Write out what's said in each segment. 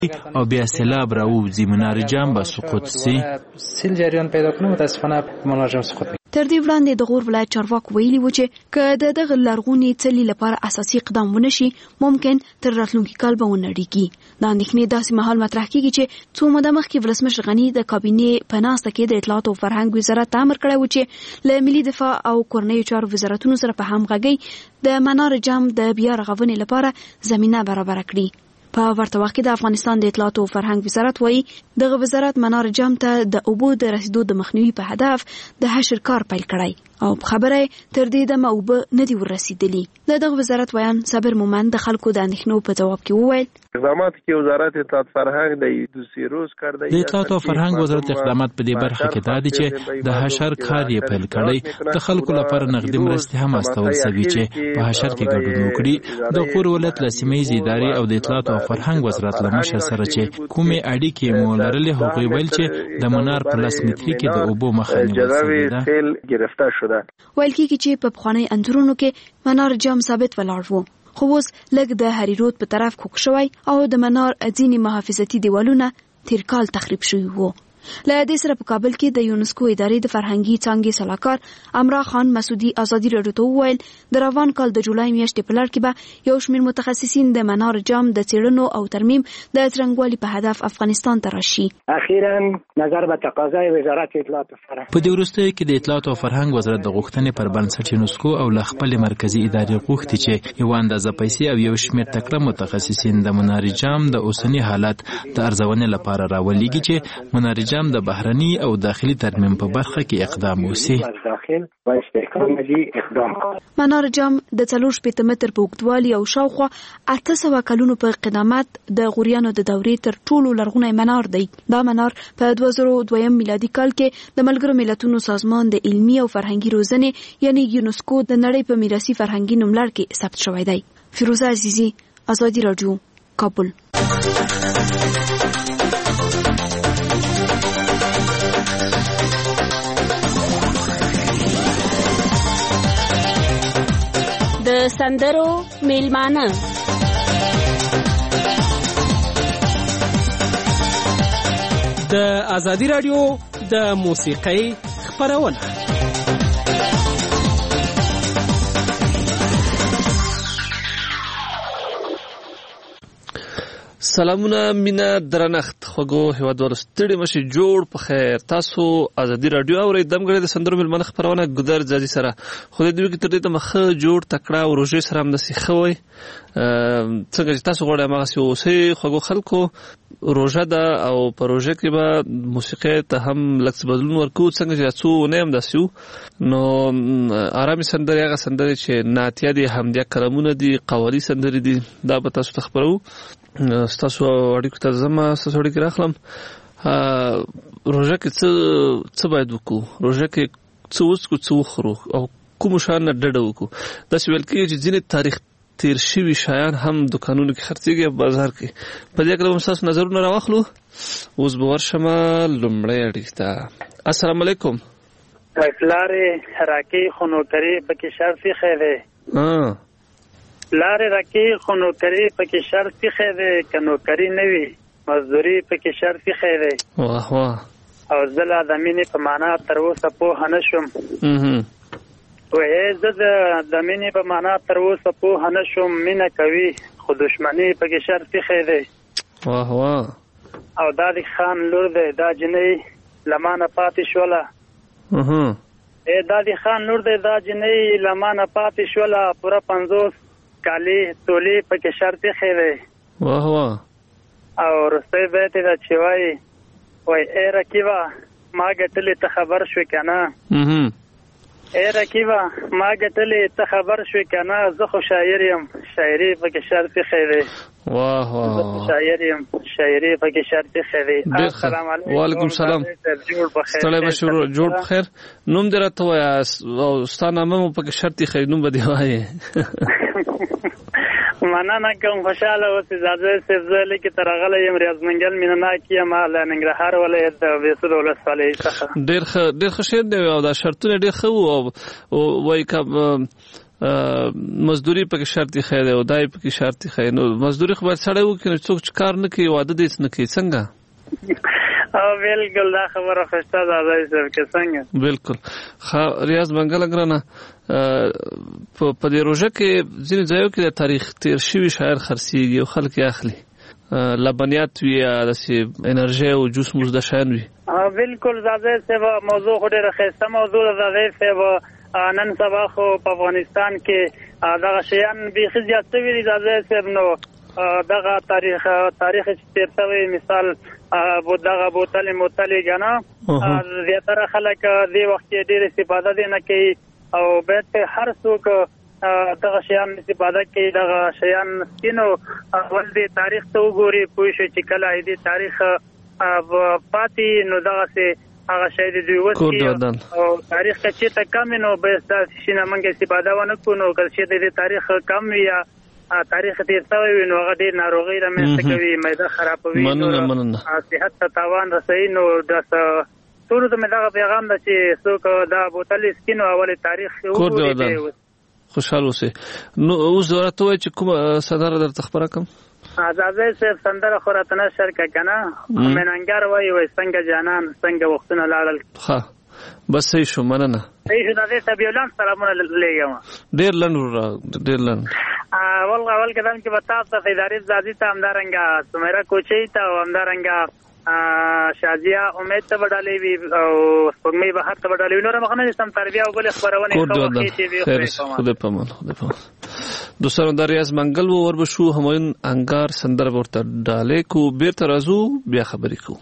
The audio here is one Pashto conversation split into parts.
او بیا سیلاب راووځي، منار جام به سقوط سي. سیل جریان پیدا کنه متاسفانه منار جام سقوط. تر دې وړاندې د غور ولایت چارواکو ویلي و چې که د دغه لرغونې څلي لپاره اساسي اقدام ونشي ممکن تر راتلونکي کال به ونړیږي. دا اندېښنې داسې مهال مطرح کیږي چې څو موده مخکې ولسمشر غني د کابینې په ناسته کې د اطلاعات او فرهنګ وزارت ته امر کړی و چې له ملي دفاع او کورنیو چارو وزارتونو سره په همغږۍ د منار جام د بیا رغونې لپاره زمینه برابره کړي. په ورته وخت کې د افغانستان د اطلاعات او فرهنګ وزارت وایي دغه وزارت منار جام ته د اوبو د رسیدو د مخنیوي په هدف د حشر کار پیل کړی او په خبره تر دې دمه اوبه نه دي ورسیدلي. د دغه وزارت ویان صابر مومند د خلکو د اندېښنو په ځواب کې وویل اقدامات کې وزارت اطلاعات فرهنګ د دوسری روز کار دی. د اطلاعات او فرهنګ وزارت اقدامات په دې برخه کې دا دي چې د حشر کار یې پیل کړی، د خلکو لپاره نقدي مرستې هم استول شوي چې په حشر کې ګډون وکړي. د غور ولایت له سیمه ییزې ادارې او د اطلاعات او فرهنګ وزارت له مشر سره چې کومې اړیکې مو لرلې هغوی ویل چې د منار په 10 متري کې د اوبو مخه نیول شوې ده. ویل کېږي چې په پخواني انځورونو کې منار جام ثابت ولاړ و، خو اوس لږ د هری رود په طرف کوږ شوی او د منار ځینې محافظتي دیوالونه تیر کال تخریب شوي وو. له دې سره په کابل کې د یونسکو ادارې د فرهنګي څانګې سلاکار امرا خان مسعودي ازادي راډیو ته وویل د روان کال د جولای میاشتې په لړ کې به یو شمېر متخصصین د منار جام د څېړنو او ترمیم د څرنګوالي په هدف افغانستان ته راشي. اخیرا نظر به تقاضای وزارت اطلاعات و فرهنګ په دې وروستیو کې د اطلاعات او فرهنګ وزارت د غوښتنې پر بنسټ یونسکو او له خپل مرکزی ادارې غوښتي چې یو اندازه پیسې او یو شمېر تکړه متخصصین د منار جام د اوسنی حالت د ارزونې لپاره راولېږي چې منار جام د بهرني او داخلي ترمیم په برخه کې اقدام وشي. منار جام د 4 متر په اوږدوالي او شاوخوا 800 کلونو په قدامت د غوریانو د دورې تر ټولو لرغونی منار دی. دا منار په 2002 میلادي کال کې د ملګرو ملتونو سازمان د علمي او فرهنګي روزنې یعنی یونسکو د نړۍ په میراثي فرهنګي نوملړ کې ثبت شوی دی. فیروزه عزیزی، ازادي راډیو، کابل. د سندرو میلمانه د ازادي راډیو د موسیقۍ خپرونه. سلامونه، مینا، درنښت خوږو هیوادوالو، ستړي مشي، جوړ په خیر. تاسو ازادي راډیو اورئ، دمګړې د سندرو میلمانه خپرونه ګودر ځاځي سره. خدای دې وکړي تر دې دمه ښه جوړ تکړه او روژې سره همداسې ښه وئ. څنګه چې تاسو غواړئ هماغسې اوسئ. خوږو خلکو، روژه ده او په روژه کې به موسیقۍ ته هم لږ څه بدلون ورکوو. څنګه چې څو اونۍ همداسې وو، نو ارامې سندرې، هغه سندرې چې نعتیه دي، حمدیه کلامونه دي، قوالي سندرې دي، دا به تاسو ته خپروو. ستاسو اړیکو ته زما ستاسو اړیکې راخلم. روژه کې څه باید وکړو؟ روژه کې څه وڅښو، څه وخورو او کومو شیانو نه ډډه وکړو؟ داسې ویل کېږي چې ځینې تاریخ تیر شوي شیان هم دکانونو کې خرڅېږي او بازار کې. په دې اړه به ستاسو نظرونه راواخلو. اوس به ورشم لومړۍ اړیکې ته. السلام علیکم. لارې راکې خونوکري پکې شرطي خیرې لارې راکې خونوکري پکې شرطي خیرې که نوکري نه وي مزدوري پکې شرطي خیرې. واه واه. او زه لا د مینې په معنا تر اوسه پوهه نه شوم. زه د مینې په معنا تر اوسه پوهه نه شوم. مینه کوي خو دشمني پکې شرطي خیرې. واه واه. او دا د خان لور دی، دا جنۍ لمانه پاتې شوله. دا د خان لور دی، دا جنۍ لمانه پاتې شوله. پوره 50 کالی تولی پکې شرطي خیرې. واه واه. او رستی بیت دا چې وای ای رکیبه ما ګټلې ته خبر شوې که نه؟ ای رکیبه ما ګټلې ته خبر شوې که نه؟ زه خو شاعر یم، شاعري پکې شرطي خیرې. واه واه. شاعر یم، شاعري پکې شرطي خیرې. السلام علیکم. وعلیکم السلام. ستړی مشې، جوړ په خیر. نوم دې راته ووایه او ستا نامه مو پکې شرطي خیرې، نوم به دې وایې. مننه کوم، خوشحاله اوسئ. زاده صاحب زه لیکې ته راغلی یم، ریاض منګل مینهناک یم له ننګرهار ولایت د بېسود ولسوالۍ څخه. ډېر ښه شعر دی او دا شرطونه ډېر ښه وو. او وایي که مزدوري پکې شرط خیر او دای پکې شرط خیر. نو مزدوري خو باید سړی وکړي، څوک چې کار نه کوي واده دې نه کوي څنګه؟ بالکل دا خبره خوشته ده صاحب که څنګه. بالکل. ریاض منګل ګرانه په دې روژه کې ځینې ځایو کې د تاریخ تیر شوي شاعر خرڅېږي او خلک یې اخلي، لبنیات وي یا داسې انرژي او جوس موز د شیان وي. بالکل زاده صاحب موضوع خو ډېره ښایسته موضوع ده زاده صاحب. نن سبا خو په افغانستان کې دغه شیان بیخي زیات شوي دي زاده صاحب. نو دغه تاریخ چې تیر شوی مثال دغه بوتلې موتلې ګنه زیاتره خلک دې وخت کې ډېر استفاده دې نه کوي او باید هر څوک دغه شیان استفاده کوي. دغه شیان سکینو اول دې تاریخ ته وګوري پوه شي چې کله دې تاریخ پاتې نو دغسې هغه شی د دوی وسکي او تاریخ که چېرته کم وي نو باید داسې شي نه موږ استفاده ونه کړو. نو که چېرته دې تاریخ کم وي یا تاریخ تیر شوی وي نو هغه ډېر ناروغۍ رامنځته کوي، معده خرابوي، صحت ته تاوان رسوي. نو ټولو ته مې دغه پیغام ده چې څوک دا بوتل څښي نو اول تاریخ وګوري. خوشحال اوسئ. نو اوس راته وایئ چې کومه سندره درته خپره کړم؟ زاده صاحب سندره خو راته نشر که که نه مینانګر وایي څنګه جانان څنګه وختونه لاړل. ښه بس صحیح شو، مننه. صحیح شو. زاده صاحب یو لنډ سلامونه لېږم. ډېر لنډ ډېر لنډ. اول قدم کې به تاسو ته فیضارف زادي ته همدارنګه سمیرا کوچۍ ته او همدارنګه شازیه امید ته به ډالۍ وي او سپوږمۍ بهر ته به ډالۍ وي. نوره مخه نه سم تربیه او بلې خپرونې خدای پامان. دوستانو دا ریاض منګل و ور به شو همایون انګار سندره ورته ډالۍ کو. بیرته راځو بیا خبرې کوو.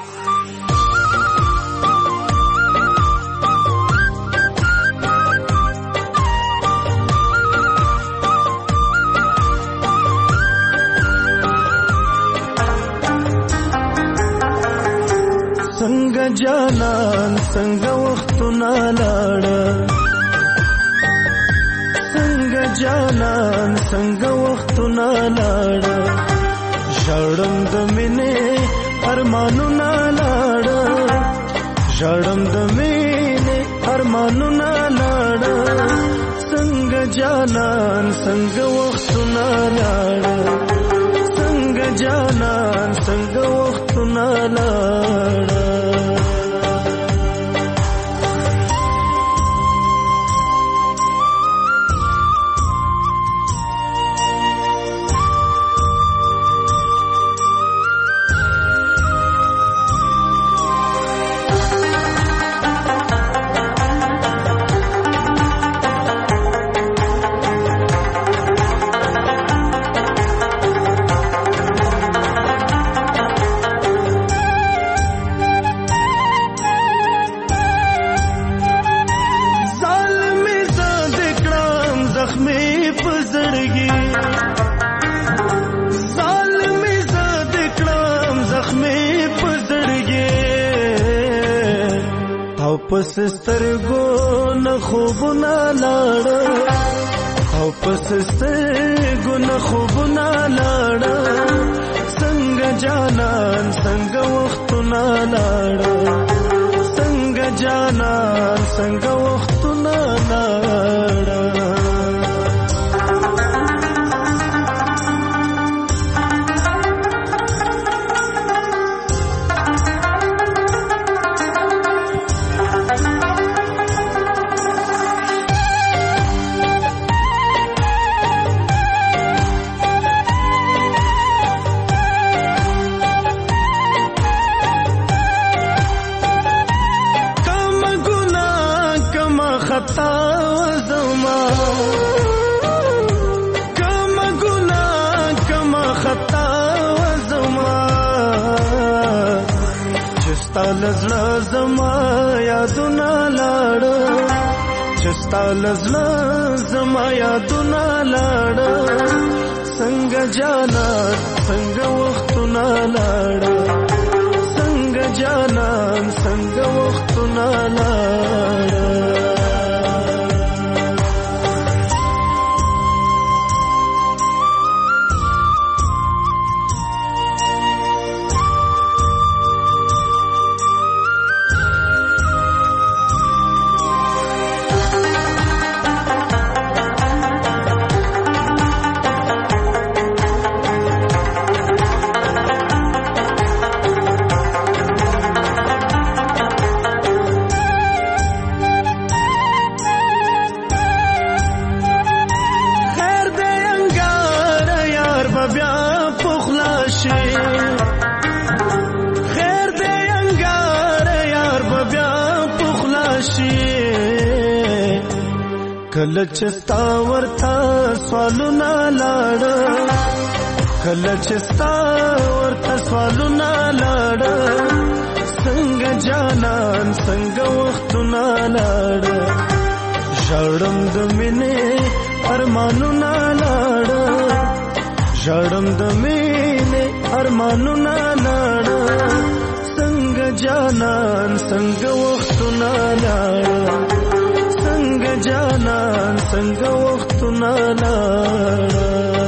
څنګه جانان څنګه وختونه لاړه، څنګه جانان څنګه وختونه لاړه، ژړم د مینې ارمانونه لاړه، ژړم د مینې ارمانونه لاړه، څنګه جانان څنګه وختونه لاړه، څنګه جانان څنګه وختونه لاړه. پس سترګو نه خوبونه لاړه، او پس سترګو نه خوبونه لاړه، څنګه جانان څنګه وختونه لاړه، څنګه جانان څنګه وختونه لاړه. لزړه زما یادونه لاړه، چستا لزړه زما یادونه لاړه، څنګه جانان څنګه وختونه لاړه، څنګه جانان څنګه وختونه لاړه. کله چې ستا ورته سوالونه لاړه کله چې ستا ورته سوالونه لاړه څنګه جانان څنګه وختونه لاړه ژړم د مینې ارمانونه لاړه ژړم د مینې ارمانونه لاړه څنګه جانان څنګه وختونه لاړه څنګه جانان څنګه وختونه لاړه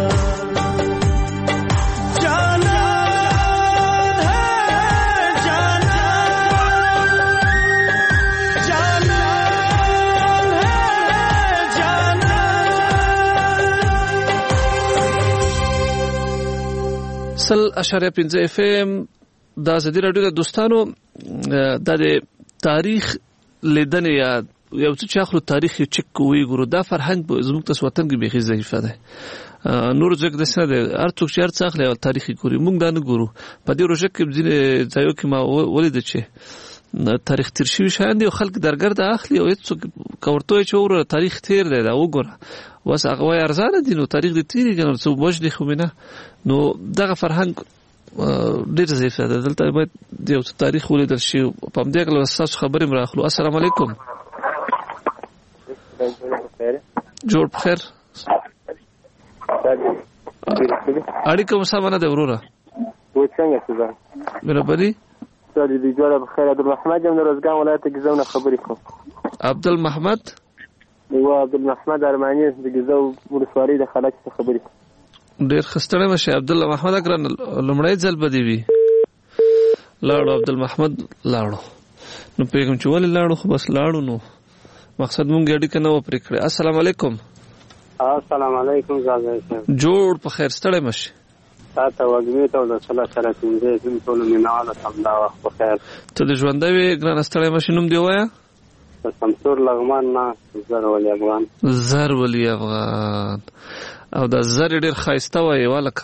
سل اشاریه 5 اف ام د ازادي رادیو د دوستانو د تاریخ لیدنې یا یو څه اخلو تاریخ چک کوی ګورو دا فرهنګ زموږ د وطن کې به ضعیفه ده نور ځکه د څه ده ارڅوک چې ارڅ اخلي او تاریخي ګوري موږ دا نه ګورو په دې روزه کې ځینې ځایو کې ما ولید چې تاریخ تیر شوی شاید یو خلک درګرد اخلي او هیڅ کورته چې ور تاریخ تیر دی دا وګوره وس هغه ارزانه دي نو تاریخ دې تیری کنه څو بوج دي خو نه نو دغه فرهنګ ډیر ضعیف ده دلته باید د یو تاریخ ولیدل شي په دې کې له اساس خبرې مراخلو السلام علیکم جوړ بخیر اړیکم سمانه ده وروره و څنګه څه برابرۍ دې جوړه بخیر عبدالمحمد یم د روزګان ولایت کې زونه خبرې کوم عبدالمحمد و عبدالمحمد ارمانی د ګزو ولسوالۍ د خلک څخه خبرې ډیر خستړی مشه عبدالمحمد اکرم لمړی ځل بدی وی لاړو عبدالمحمد لاړو نو پیغام چې ولې لاړو خو بس لاړو نو مقصد مونږ اړیکه نه و پرې کړې السلام علیکم السلام علیکم زاده جوړ په خیر ستړی مشه تاسو وګورئ ته د صلاح سره څنګه زم ټول میناله سمدا وخت په خیر ته د ژوندوي ګران ستړی مشه نوم دی وایا سمسور لغمان نه زر ولی افغان زر ولی افغان او دا زر ډیر خایسته وای والکه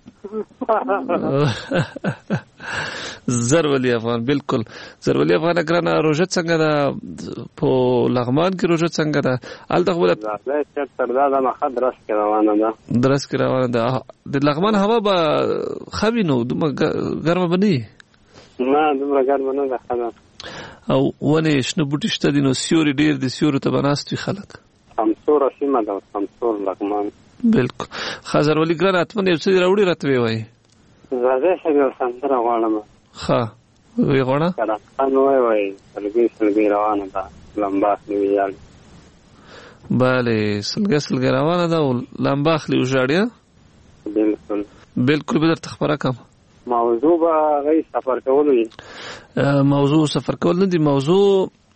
زر ولی افغان بالکل زر ولی افغان ګرانه روزه څنګه ده په لغمان کې روزه څنګه ده الته خو دا سردار مخه درس کې روانه ده د لغمان هوا به خبينو دومره ګرمه بني نه دومره ګرمه نه ده خلاص او ونه شنو بوټي شته دي نو سیوري ډیر دي سیوري ته بناستوي خلک سمسور سیمه ده سمسور لغمان بالکل خزر ولی ګران اتمن یو څه راوړي راته وای زه څنګه سندره غواړم ښه وی غواړه نو وای سلګي روانه ده لمباخ نیویال bale سلګي روانه ده لمباخ لی وژاړیا بالکل به درته خبره کوم موضوع به غي سفر کول وي موضوع سفر کول نه دي موضوع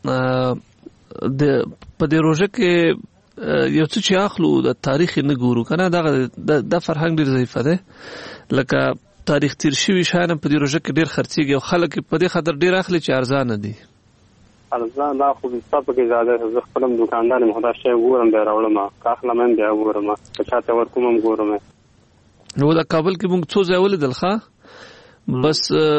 د په دې روزه کې یو څه چې اخلو د تاریخ نه ګورو کنه دا فرهنګ ډیر ضعیف ده لکه تاریخ تیر شوی شانه په دې روزه کې ډیر خرڅيږي او خلک په دې خاطر ډیر اخلي چې ارزانه دي ارزان دا خو په کې زیاده زه خپلم دکاندار مخدا شی ګورم به راوړم کاخله من بیا ګورم چې چاته ورکوم ګورم نو دا کابل کې موږ څو ځای ولیدل ښه بس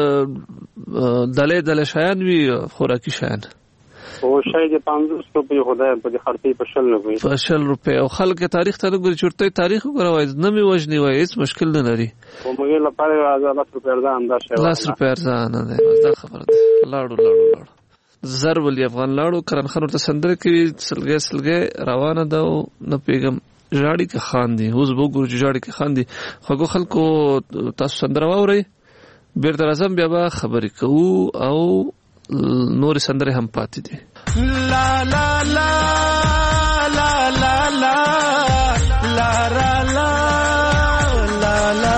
دله شایان وی خوراکي شایان او شاید 500 روپے خدای په دې خرڅې په 60 روپے په 60 روپے او خلک تاریخ ته وګوري چورته تاریخ وګورای نه می وژنی وای هیڅ مشکل نه لري او موږ لپاره 1000 روپے ارزان انداز شوی 10 روپے ارزان نه دا خبره ده لاړو زر ولی افغان لاړو کرن خان ورته سندره کې سلګي روانه ده نه پیغام جاړي کې خان دي اوس وګورو چې جاړي کې خان دي خو خلکو تاسو سندره واوري بیرته راځم بیا به خبرې کوو او نور سندره هم پاتې دي لا لا لا لا لا لا لا لا لا لا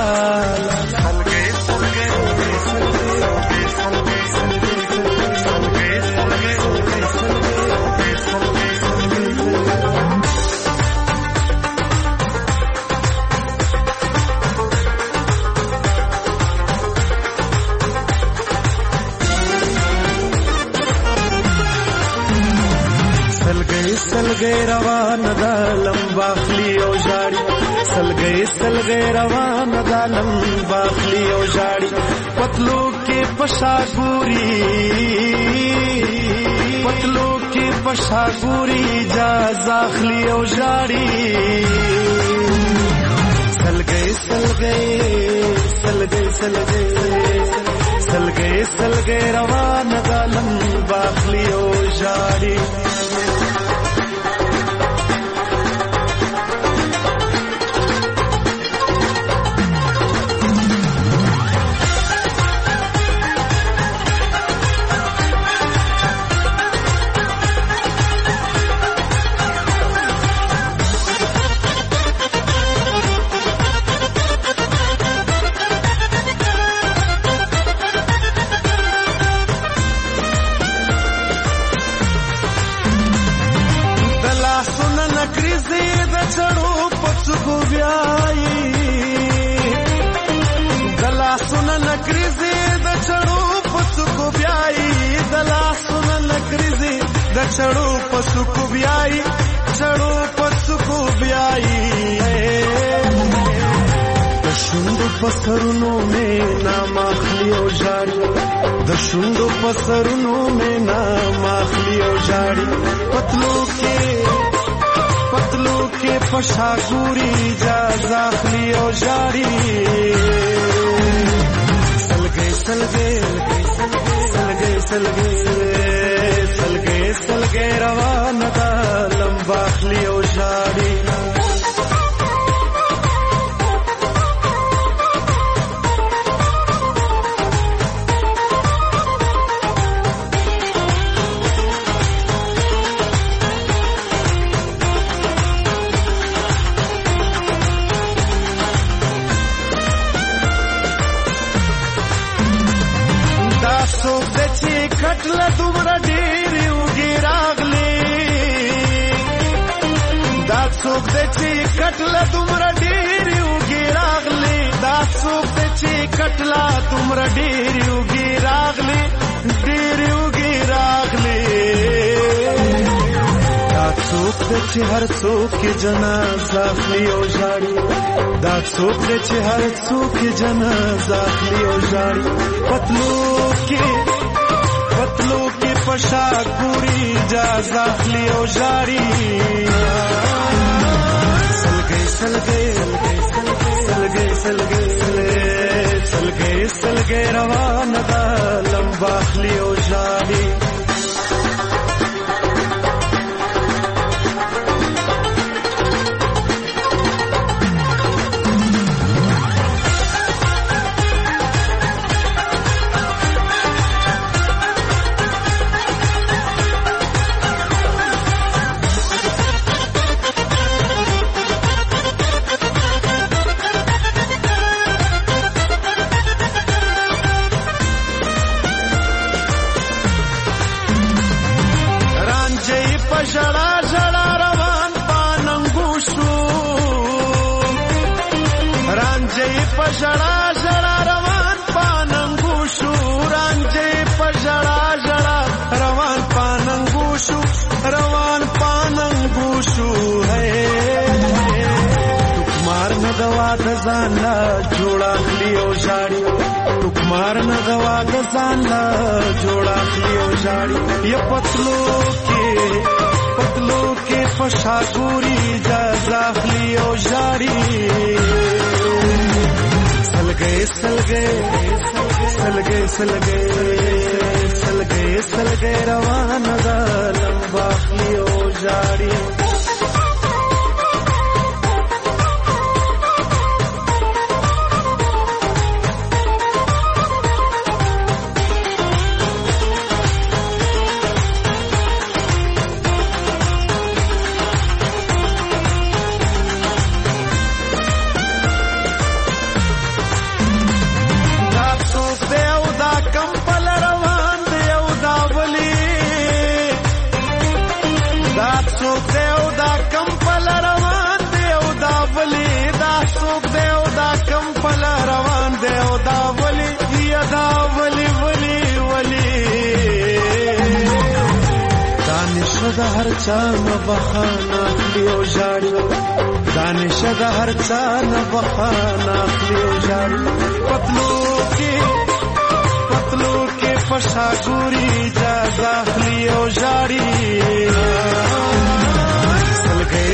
سلګي روان ده لمباخلی او جاړي سلګي روان ده لمباخلی او جاړي پتلو کې پشا ګوري کې پشاګوري جاز اخلي او ژاړي سلګي سلګي سلګي سلګي سلګي سلګي روان غلم باخلي او ژاړي چړو پسکو بیاي چړو پسکو بیاي د شوندو پسرونو مې نام اخلي او ژاړي د شوندو پسرونو مې نام اخلي او ژاړي پتلو کې پشاګوري جاز اخلي او ژاړي سلګي سلګي سلګي سلګي سلګي سلګي روان دا لمبا اخلي او ژاړي دا څوک د چې کټله دومره ډېرې اوږې راغلې دا څوک د چې کټله دومره ډېرې اوږې راغلې دا څوک د چې کټله دومره ډېرې اوږې راغلې ډېرې اوږې راغلې دا څوک د چې هر څوک یې جنازه اخلي او ژاړي دا څوک د چې هر څوک یې جنازه اخلي او ژاړي پتلو کې پشاګوري جاز اخلي او ژاړي سلګي سلګي سلګي سلګي سلګي سلګي روان دا لمبا اخلي او ژاړي ژړا ژړا روان پاننګو شو رانجې په ژړا ژړا روان پاننګو شو رانجې په ژړا ژړا روان پاننګو شو روان پاننګو شو ټوکمار نه دوا د ځان لا جوړه اخلي او ژاړي ټوکمار نه دوا د ځان لا جوړه اخلي او ژاړي یا پتلو کې پشاګوري جاز اخلي او ژاړي سلګي سلګي سلګي سلګي سلګي سلګي روان دا لمبا اخلي او ژاړي د هر چا نه بخانه اخلي او ژاړي دانش د هر چا نه بخانه اخلي او ژاړي پتلو کې پشاګوري جاز اخلي او ژاړي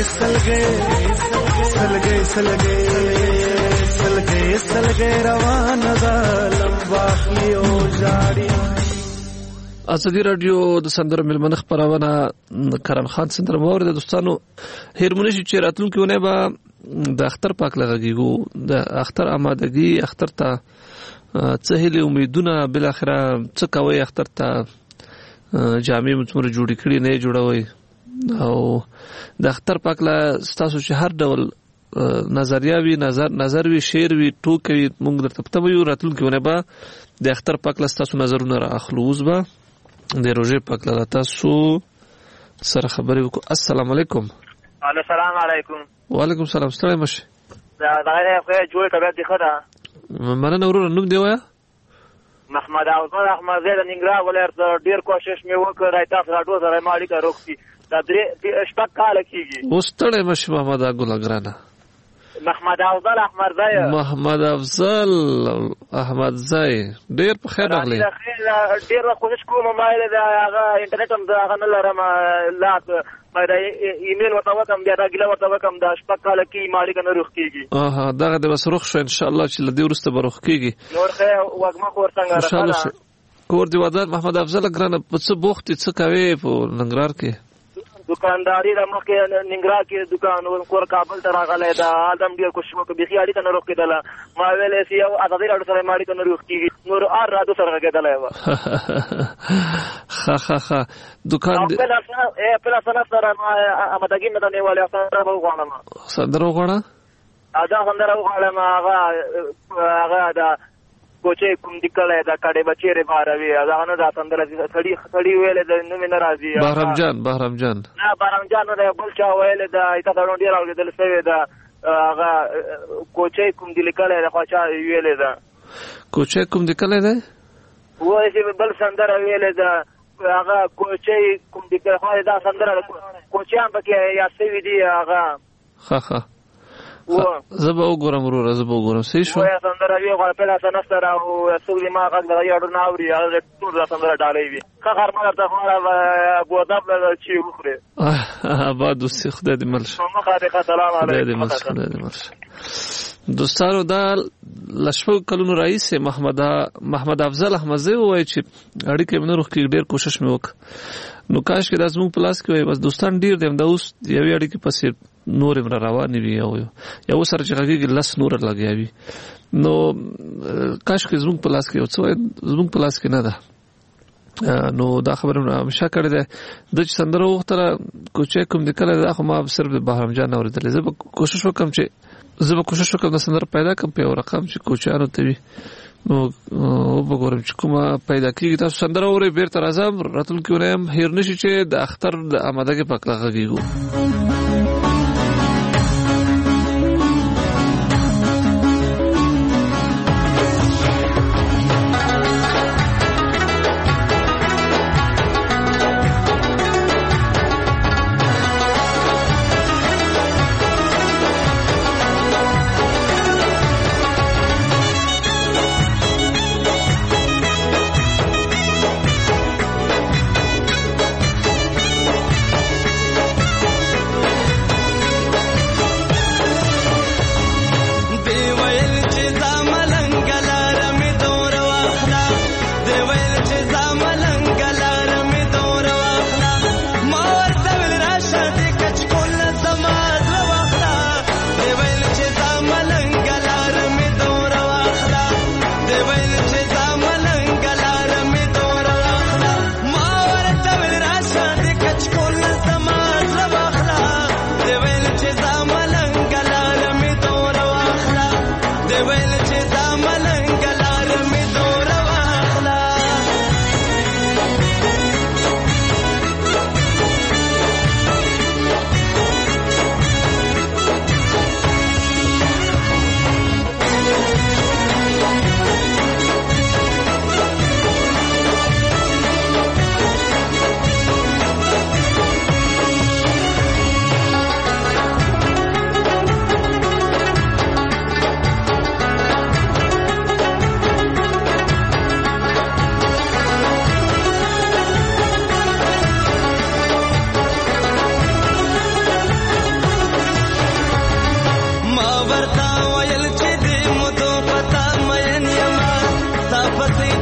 سلګي روان ده لمباخلی او جاړي. ازادي رادیو د سندرو ملمنه خبرونه کرم خان سندره مور د دوستانو هرمونی چې راتلونکي ونه به د اختر پاک لګیږو د اختر آمادګي اختر ته څه هلي امیدونه بل اخره څه کوي اختر ته جامع متمر جوړی کړي نه جوړوي او د اختر پاک لا تاسو چې هر ډول نظریه وی نظر وی شعر وی ټوکوي موږ درته پته ویو راتلونکي ونه به د اختر پاک لا تاسو نظرونه اخلوز به د روزه پاک لا تاسو سره خبرې وکړو. السلام علیکم. السلام علیکم. وعلیکم السلام. ستړی مشه. دا خو جوړ طبيعت دی خدا. مننه ورور نوم دی وایا؟ محمد احمد زید ننګرهار ولایت ډیر کوشش مې وکړ تاسو راډیو سره ما اړیکه روغتي دا درې شپږ کال کېږي. اوس ستړی مشه محمد ګلګرانه. محمد افضل احمد زای ډیر په خیر راغلی. ډیر کوشش کوم موبایل دا هغه انټرنیټ هم دا نه لرم لا دا ایمیل ورته وکم بیا دا ګیله ورته وکم دا شپږ کال کې مالک نه روغ کیږي. دغه د بس روغ شو ان شاء الله چې لدی ورسته به روغ کیږي. نور خیر وګما کور څنګه راځه کور دی ودان محمد افضل ګرانه په څه بوخت څه کوي په ننګرهار کې دکانداری د مخکې ننګرهار کې دکان کور کابل ته راغلی دا آدم ډېر کوشش وکړ بیخي اړیکه نه روغ کېدله ما ویلی چې یو ازادي راډیو سره یې اړیکه نه روغ کېږي نور هر راډیو سره غږېدلی وه ښه دکان پله سند سره آمدګي مې ته نیولې سندره به وغواړم سندره وغواړه دا سندره وغواړم هغه د کوچې کوم دکړه دا کډې بچېره باروي دا نه دا سندره سړی ویلې د نوم نه راځي بهرام جان نه بهرام جان نه بل چا ویلې دا ایته دا ډیر اورېدل شوی دا هغه کوچې کوم دکړه دا خو چا ویلې دا کوچې کوم دکړه ده وایي چې بل سندره ویلې دا هغه کوچې کوم دکړه خو دا سندره کوچیان پکې یا سوي دی هغه ښه زبا وګورم ورور زبا وګورم صحیح شو وای سندره وی غواړم په لاسه نستر او سولې ما غږ دا یو ناوري هغه ټول سندره ډالې وی خبر ما ته خو ابو ادب چې وخره آباد وسې خدای دې مل شي سلام علیکم خدای دې مل شي دوستانو دا لشفو کلونو رئیس محمد افضل احمدزی وای چې اړیکې منو روخ کې ډیر کوشش مې وک نو کاش کې راز موږ پلاس کې وای بس دوستان ډیر دیم دا اوس یوې اړیکې پسې نور امر روان وي یو سره چې هغه لس نور لګیاوي نو کاش کې زموږ پلاس کې او څو زموږ پلاس کې نه ده نو دا خبره مشه کړې ده د سندرو وختره کوچې کوم د کله دا خو ما صرف د بهرام جان اورېدل زه به کوشش وکم د سندر پیدا کوم په رقم چې کوچانو ته وي نو وګورم چې کومه پیدا کیږي تاسو سندر اورې بیرته راځم راتلونکي ونه هم هیر نشي چې د اختر د آمادګي پکړه کیږي.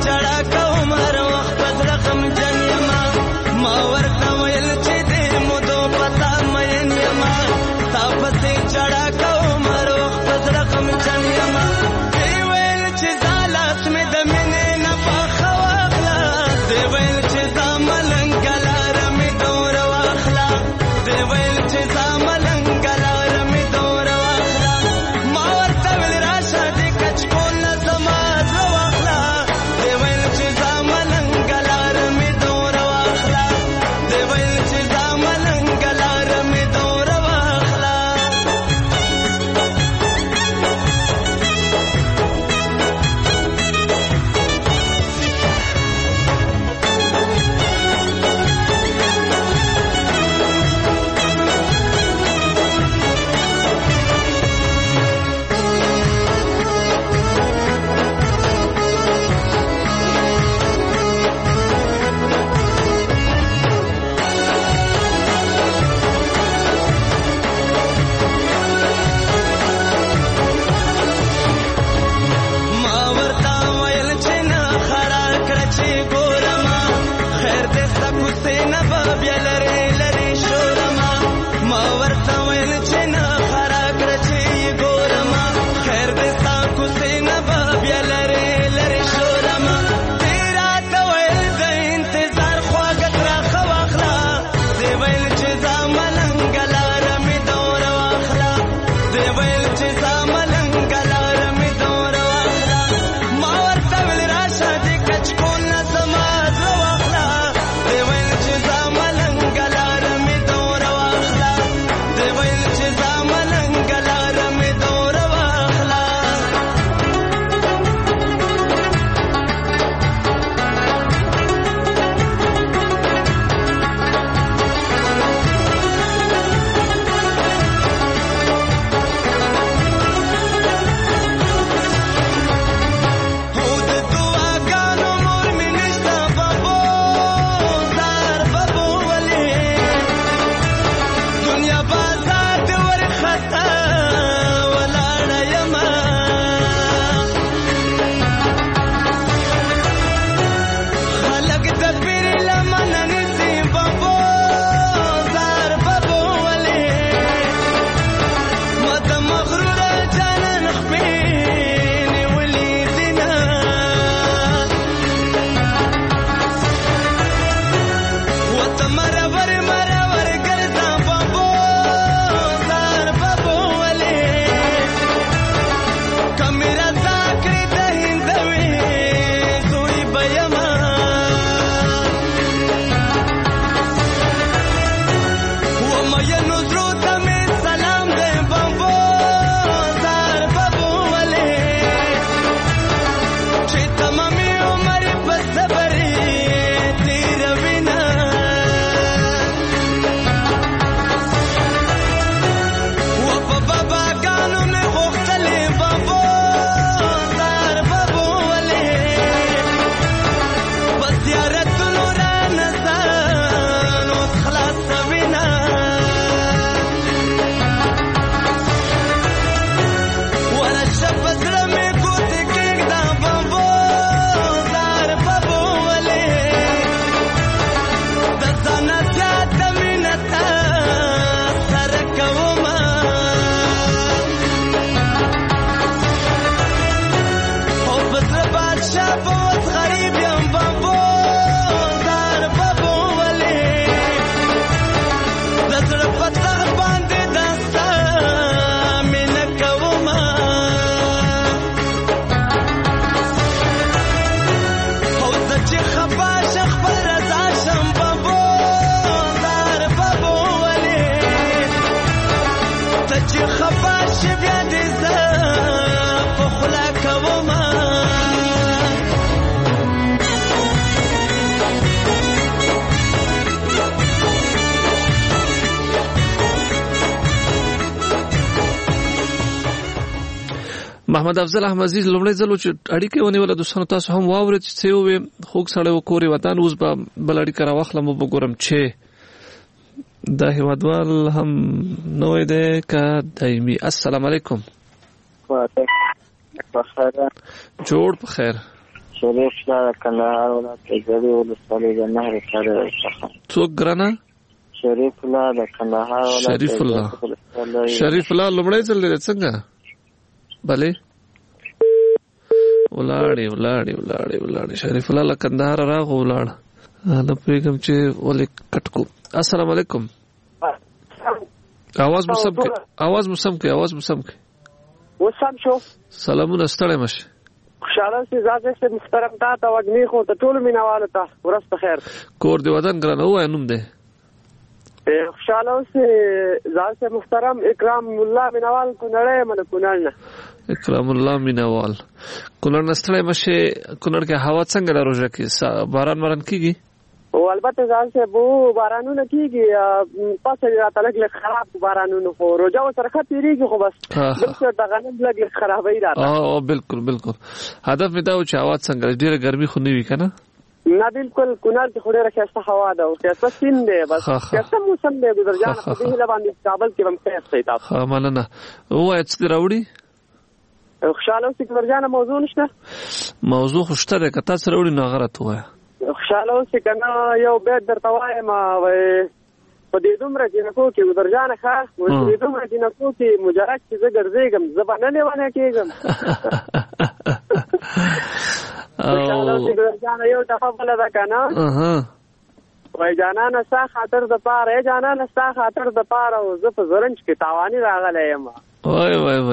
چړا کوم هر وخت بدل غم جن یما ما ورته ویل چې دې مودو پتا مې یما تا پسې چړا کوم هر وخت بدل غم جن یما دی ویل چې زالاس مې د مینې نه پخوا واخلا دی ویل چې زاملنګ لار مې دور واخلا دی ویل چې زاملنګ لار مې دور واخلا ما ورته ویل راشه دې کچ کول نه زما زړه واخلا دی ویل چې زاملنګ لار مې دور واخلا دی ویل چې زاملنګ لار مې دور واخلا ما ورته ویل چې نه خرا کړه چې ګورما خیر دې سکو سینه به بیا لرې لرې شورما ما ورته ویل چې نه خرا کړه چې ګورما خیر دې سکو سینه به بیا لرې لرې شورما دې راته ویل د انتظار خواږه راخه واخلا دې ویل چې زاملنګ لار مې دور واخلا دې ویل چې زاملنګ لار مې دور واخلا ما ورته ویل راشه دې کچ کول نه زما زړه واخلا دې ویل چې زاملنګ لار مې دور واخلا دې ویل چې زاملنګ لار مې دور واخلا هو د دعاګانو مور مې نشته بابو زار بابو ولې دنیا بازار دې ورخطا ولاړه یما خلک د پیر لمن نیسي بابو زار بابو ولې ما د مغرور جانان خپې نیولې دینا وته مرور مرور ګرځا بابو زار بابو ولې کمیرا ذاکری د هندوي زوی بیما و مې نظر ته مې سلام دې بابو زار بابو ولې چې تمامي عمر په صبر تیروینا و په بابا ګانو مې غوښتلې بابو زار بابو ولې په زیارتونو رانه ځان اوس خلاصوینا ورشه په زړه مې ګوتې کېږده بابو زار بابو ولې د ځانه زیاته مینه تا سره کومه او په زړه بادشاه په اوس غریب یم بابو زار بابو ولې د زړه په تخت باندې دا ستا مینه کومه او زه چې خفه شم خپل رضا شم بابو زار بابو ولې ته چې خفه شې بیا دې زه په خوله کومه محمد افضل احمدزی لومړی ځل چې اړیکې ونیول دوستانو تاسو هم واورئ چې څه وي خوږ سړی و کورې وطن اوس به بل اړیکه راواخلم او وګورم چې دا هیوادوال هم نوې ده که دایمي. السلام علیکم. بخیر. جوړ په خیر. شریف لا کندهار ولایت زړی ولسوالۍ د نهر کړه څخه. څوک ګرانه؟ شریف لا د کندهار ولایت. شریف الله لومړی ځل دی څنګه؟ بله ولاړې شریف الله له کندهار راغو ولاړ. نه پوهېږم چې ولې کټ کو. السلام علیکم. आवाज مو سم کې. وسم شو. سلامونه ستړی مشه. خوشاله سي زاده سي محترم تا ته وګنی خو ته ټول مینواله ته ورسته خیر. کور دی ودان ګرانه وای نوم دی. خوشاله سي زاده سي محترم اکرام الله مینوال کونړې من کونړ. اکرام الله مینوال کونړ نستړی مشه. کونړ کې هوا څنګه ده روزه کې؟ باران کیږي؟ او البته ځان سه بو بارانونه کیږي پاسه راته لګ خراب بارانونه خو روزه سره خطرېږي خو بس بلکې د غنم لګ خرابې راته. بالکل هدف می دا و چې هوا څنګه ډیره ګرمي خو نه وي کنه؟ نه بالکل کونړ کې خو ډیره ښه هوا ده او ښه سین دی بس ښه موسم دی ګذرجان خو به له باندې کابل کې هم ښه دی تاسو. مننه. وای څه راوړي؟ خوشاله اوسې ګذرجان موضوع نشته؟ موضوع خو شته ده که تاسو راوړي نو هغه راته وایه. خوشاله اوسې که نه یو بیت درته وایم په دې دومره جنکو کې ګذرجانه ښه په دې دومره جنکو کې مجرد چې زه ګرځېږم زه به نه لیونی کېږم. خوشاله اوسې ګذرجانه یو دفعه بله ده که نه وای جانانه ستا خاطر د پاره جانانه ستا خاطر د پاره او زه په زرنج کې تاواني راغلی یم. وای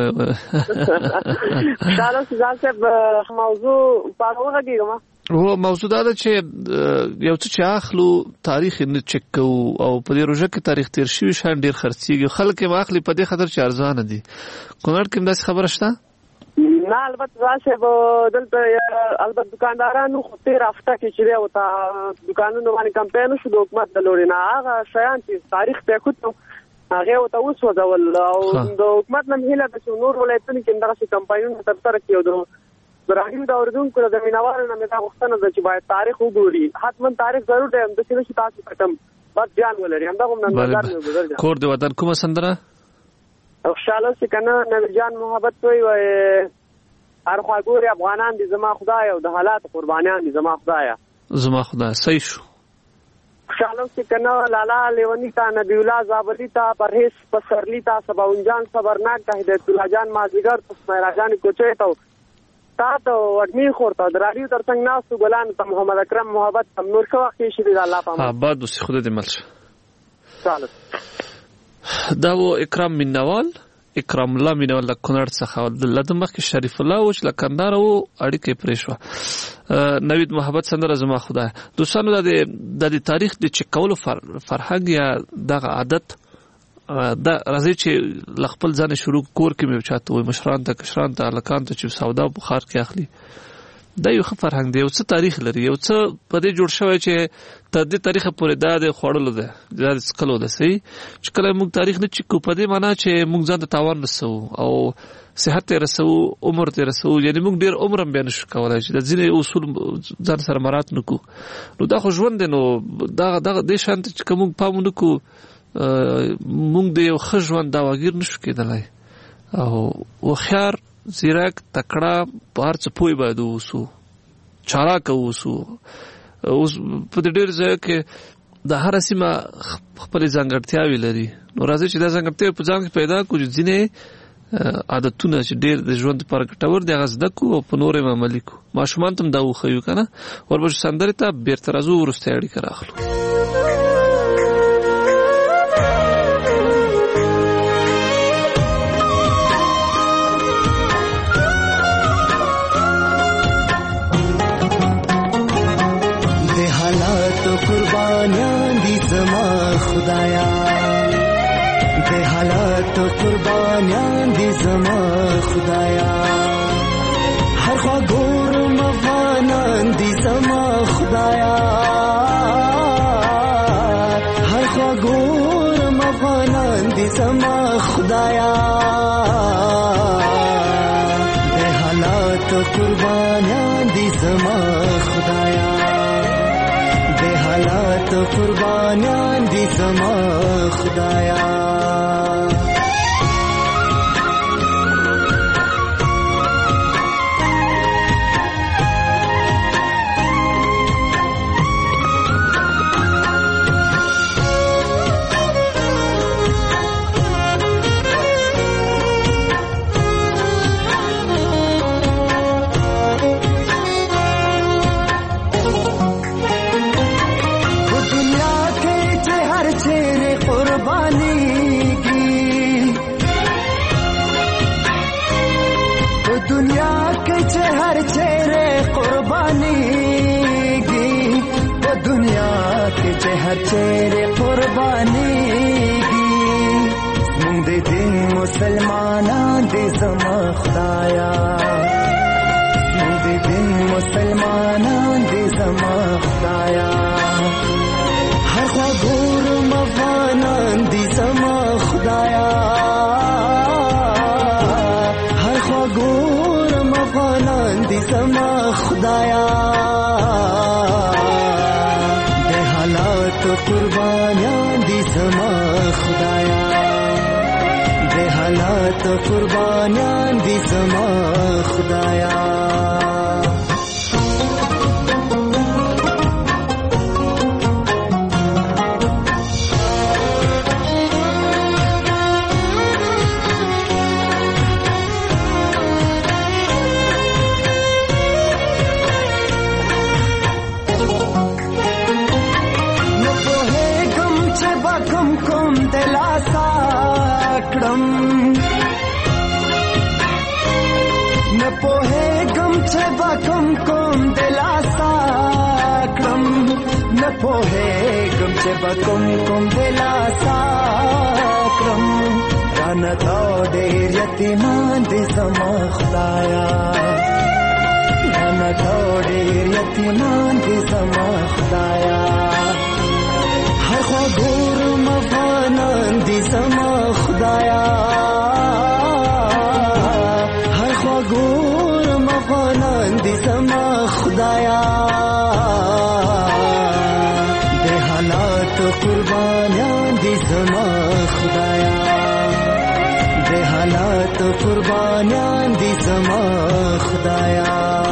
خوشاله اوسې ځان صاحب موضوع په هغه وغږېږم. موضوع دا ده چې یو څه چې اخلو تاریخ نه چک کوو او په دې روژه کې تاریخ تیر شوي شیان ډېر خرڅېږي. خلک یې اخلي په دې خاطر چې ارزانه دي. کونړ کې هم داسې خبره شته؟ نه البته راشي دلته البته دکاندارانو خو تیر هفته کې چې دی ورته دکانونو باندې کمپاین وشو د حکومت د لوري نه هغه شیان چې تاریخ ته کوتو هغه ورته وسوځول او د حکومت نه هیله ده چې نور ولایتونو کې دغسې کمپاینونه ترسره کړي. او د راډیو د اورېدونکو د مینوالو نه مې دا غوښتنه ده چې باید تاریخ وګوري. حتما تاریخ ضرور دی همداسې نه چې تاسو کټم بس جان ولري همدغه هم نندګار مې ګذر جان. کور د وطن کومه سندره؟ خوشحاله اوسې که نه نبي جان محبت وایي هر خوا ګورې افغانان دي زما خدای او د حالاتو قربانیان دي زما خدایه. زما خدای صحیح شو. خوشحاله اوسې که نه لالا لیوني ته نبي الله زابلي ته پرهیز پسرلي ته سباون جان صبرناک ته هدایت الله جان مازدیګر ته سمیرا جان کوچۍ ته تا ته وډمي خورته د راډیو تر څنګ ناستو ګلانو ته محمد اکرم محبت ته نور ښه وخت یې شي د الله په امان. آباد اوسې خدای دې مل شه. چاله دا و اکرام الله مینوال د کونړ څخه. له ده مخکې شریف الله و چې له کندهاره و اړیکه یې پرې شوه. نوید محبت سندره زما خدای. دوستانو دا د تاریخ د چک کولو فرهنګ یا دغه عادت دا راځي چې له خپل ځانه شروع کور کې مې چاته وي مشران ته کشران ته هلکان ته چې سودا بخار کې اخلي. دا یو ښه فرهنګ دی. یو څه تاریخ لري یو څه په دې جوړ شوی چې تر دې تاریخه پورې دا د خوړلو ده دا د څکلو ده. صحیح چې کله موږ تاریخ نه چکو په دې معنا چې موږ ځان ته تاوان رسوو او صحت ته رسوو عمر ته رسوو. یعنې موږ ډېر عمر هم بیا نشو کولی چې د ځینې اصول ځان سره مراعات نه کړو. نو دا خو ژوند دی. نو دغه دې شان ته چې که موږ پام ونه کړو مونږ د یو ښه ژوند داواګیر نشو کېدلی. او هوښیار زیرک تکړه په هر څه پوه باید واوسو چالاکه واوسو. اوس په دې ډېر ځایو کې د هره سیمه خپلې ځانګړتیاوې لري. نو راځئ چې دا ځانګړتیاوې په ځان کې پیدا کړو چې ځینې عادتونه چې ډېر د ژوند لپاره ګټور دي هغه زده کړو او په نور یې عملي کړو. ماشومان ته هم دا وښیو که نه. ورپسې سندرې ته بېرته راځو وروستی اړیکه راخلو. قربانیان دي زما خدایا د حالات قربانیان دي زما خدایا هر خوا ګورم افغانان دي زما خدایا هر خوا ګورم افغانان دي زما خدایا د حالات قربانیان دي زما خدایا حالات قربانیان دي زما خدایا چې هر چیرې قربانېږي زمونږ د دین مسلمانان دې زما خدایا زمونږ د دین مسلمانان دې زما خدایا هر خوا ګورم افغانان دې زما خدایا هر خوا ګورم افغانان دې زما خدایا د حالاتو قربانیان دې زما خدایا د حالاتو قربانیان دې زما خدایا کوم کوم دلاسا کرم رانا تا ډېر یتیمان دې زما خدایا رانا تا ډېر یتیمان دې زما خدایا هر خوا ګورم افغانان دې زما خدایا هر خوا ګورم افغانان دې زما خدایا قربانیان دې زما خدایا د حالات قربانیان دې زما خدایا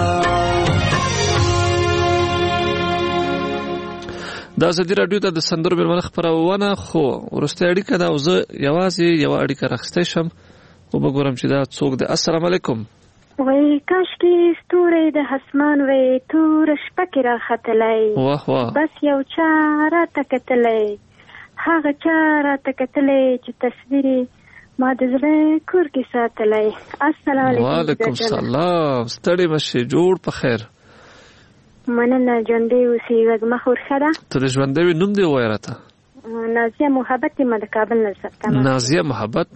دا ازادي راډیو ته د سندرو مېرمنه خپرونه خو وروستۍ اړیکه ده او زه یوازې یوه اړیکه راخیستی شم وبګورم چې دا څوک دی. السلام علیکم. وای کاشکې ستوري د اسمان وای تور شپه کې راختلی واه واه بس یو چا راته کتلی هغه چا راته کتلی چې تصویر ما د زړه کور کې ساتلی. السلام علیکم. وعلیکم السلام. ستړي مشي جوړ په خیر. مننه ژوندۍ اوسې وږمه خور ښه ده. ته د ژوندۍ نوم دې ووایه راته. نازیه محبت ما د کابل نه ثبت. نازیه محبت.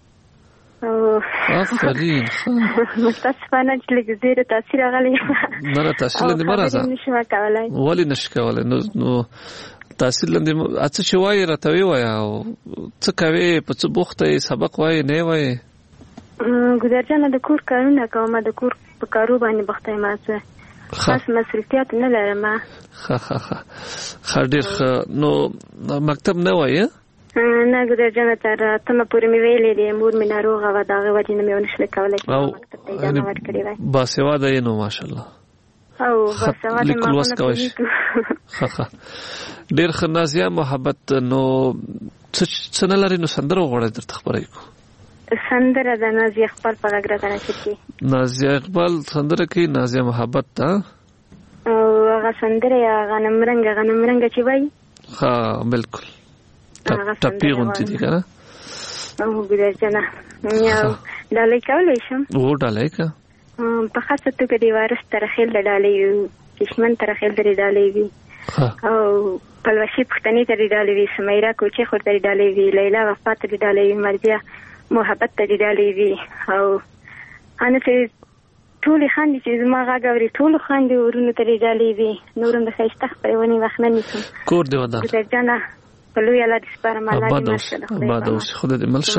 آفرین. متاسفانه چې لږ زیره تاثیر راغلی. نه نه تاثیر لاندې مه راځه. نشم کولی. ولې نشي کولی؟ نو تاثیر لاندې څه چې وایې راته ووایه او څه کوې په څه بوخته یې سبق وایې نه یې وایې؟ ګودرجانه د کور کارونه کوم د کور په کارو باندې بوخته یم زه. خاص مسؤلیت نه لرم. ښه ډېر ښه. نو مکتب نه وایې؟ نه ګودرجانه تر تمه پورې مې ویلې دي مور مې ناروغه وه د هغې وجې نه مې ونشله کولی چې مکتب ته اجازه ورکړې وای. باسواده یې نو ماشاءالله. او باسواده لیکلوست کولی شي. ښه ډېر ښه. نازیه محبت نو څه نه لرې نو سندره وغواړئ درته خپروي کړو. سندره د نازیه اقبال په غږ راته نشر کړي. نازیه اقبال سندره کوي نازیه محبت ته او هغه سندره یا غنمرنګه چې وایي. ښه بلکل ټپي غونتې دي که نه. او ګودرجانه ډالۍ کولی شم؟ او ډالۍ که په خاصه توګه د وارث ترخیل د ډالۍ وي چشمن ترخیل د ډالۍ وي او پلوشي پښتني ته د ډالۍ وي سمیرا کوچې خور ته د ډالۍ وي لیلا وفات ته د ډالۍ وي مرضیه محبت ته د ډالۍ وي او انه چې ټولې خاندي چې زما غږ اوري ټولو خاندي ورونو ته د ډالۍ وي نور هم د ښایسته خپرونې وخت نه نیسم. کور دې ودان ګودرجانه په لوی الله دې سپارم. الله دې ملشه آباد اوسې خدای دې ملشه.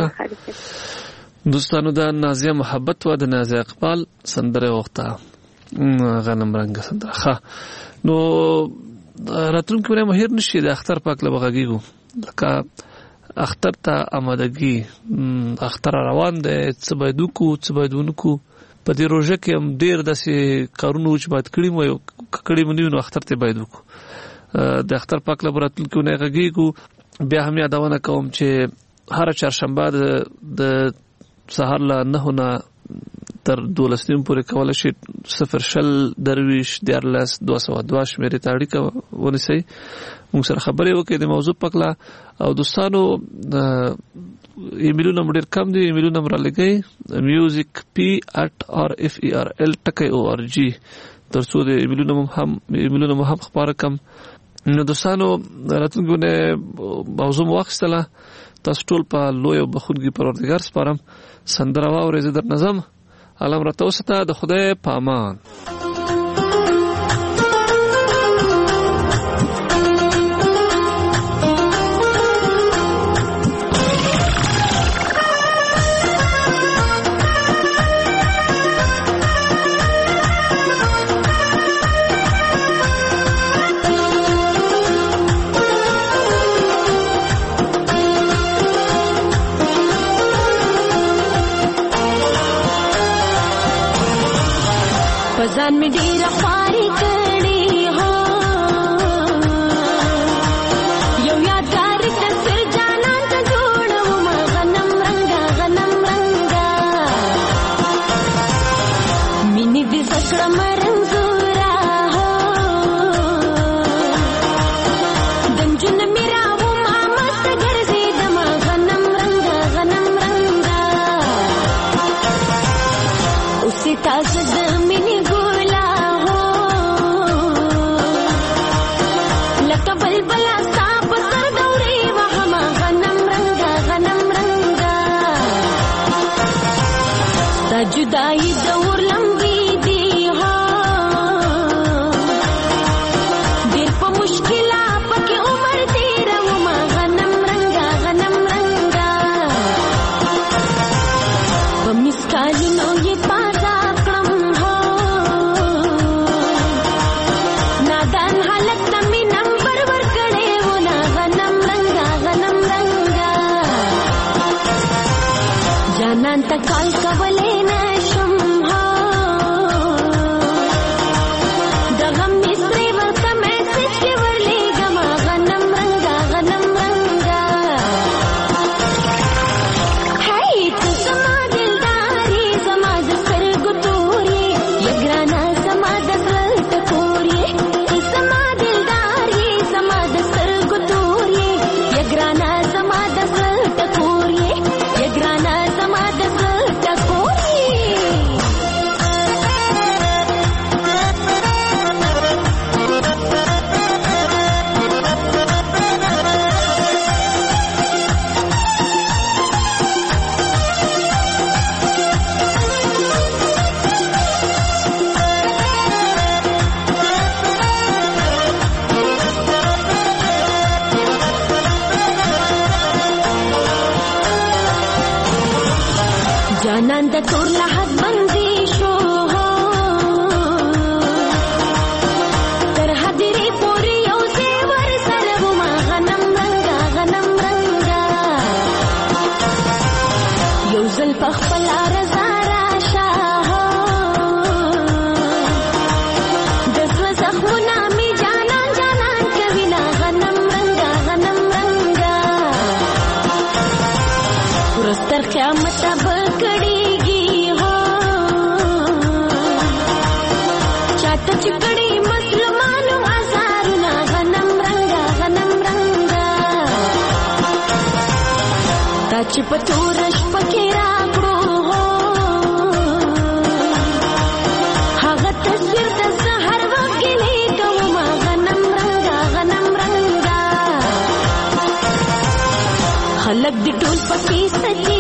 دوستانو دا نازیه محبت و د نازیه اقبال سندره وغوښته غنمرنګه سندره. ښه نو راتلونکي اونۍ مو هېر نه شي د اختر پاک له به غږېږو لکه اختر ته آمادګي اختر روان دی څه باید وکړو څه باید ونه کړو. په دې روژه کې هم ډېر داسې کارونه وو چې باید کړي مو که کړي مو نه وي نو اختر ته باید وکړو. د اختر پاک له به راتلونکي اونۍ غږېږو. بیا هم یادونه کوم چې هره چهارشنبه د سهار له 9 نه تر 12 نیمو پورې کولی شي 0 درویش 14 202 شمېرې ته اړیکه ونیسئ موږ سره خبرې وکړئ د موضوع په هکله. او دوستانو ایمیلونه مو ډېر کم دي ایمیلونه مو رالېږئ musicp@rferl.org تر څو د ایمیلونه مو هم خپاره کم. نو دوستانو راتلونکي موضوع واخیستله تاسو ټول په لوی او بخښونکي پروردګار سپارم سندره واورئ زه در نظم الله مو راته وساته د خدای په امان. ځان مې ډېره خواري کړې هو یو یادګار تصویر جانان ته جوړوم غنم رنګا غنم رنګا مینې دې زکړه مرنزورا هو دنجن مې راو ما مست ګرځېدم غنم رنګا غنم رنګا اوسې تاسو د مینې جدائی دور لمبی دی دیر پا مشکلا پکی عمر دیر وما غنم رنگا غنم رنگا پا مسکالی نو یہ پازا کرم نادان حالت تمی نمبر ورکڑے ونا غنم رنگا غنم رنگا جانان تا کال کولے جانان د تور لحد بندي شو تر حدري پوري یو زیور سره وما غنم رنگا غنم رنگا یو زل پخپل رضا راشه دسو زخمونه می جانان جانان کوینا غنم رنگا غنم رنگا ورستر قیامت चिकड़ी मुसलमानों आजारुना गनम रंगा गनम रंगा ताच पतूरश पकेरा करो हो हागा तस्वीर दस हर वक्त ले कवमा गनम रंगा खलक दी टोल पकी सजी